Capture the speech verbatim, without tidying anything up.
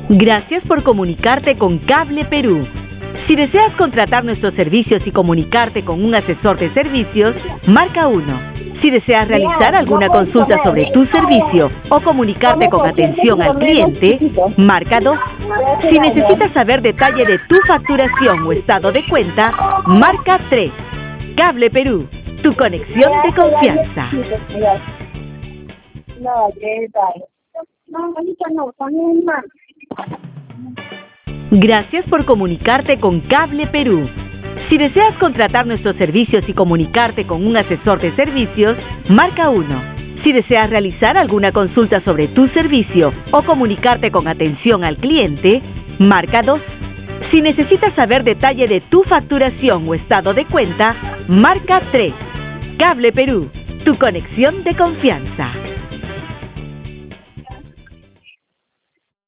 Gracias por comunicarte con Cable Perú. Si deseas contratar nuestros servicios y comunicarte con un asesor de servicios, marca uno. Si deseas realizar alguna consulta sobre tu servicio o comunicarte con atención al cliente, marca dos. Si necesitas saber detalle de tu facturación o estado de cuenta, marca tres. Cable Perú, tu conexión de confianza. No, ¿qué tal? No, ahorita no, también más. Gracias por comunicarte con Cable Perú. Si deseas contratar nuestros servicios y comunicarte con un asesor de servicios, marca uno. Si deseas realizar alguna consulta sobre tu servicio o comunicarte con atención al cliente, marca dos. Si necesitas saber detalle de tu facturación o estado de cuenta, marca tres. Cable Perú, tu conexión de confianza.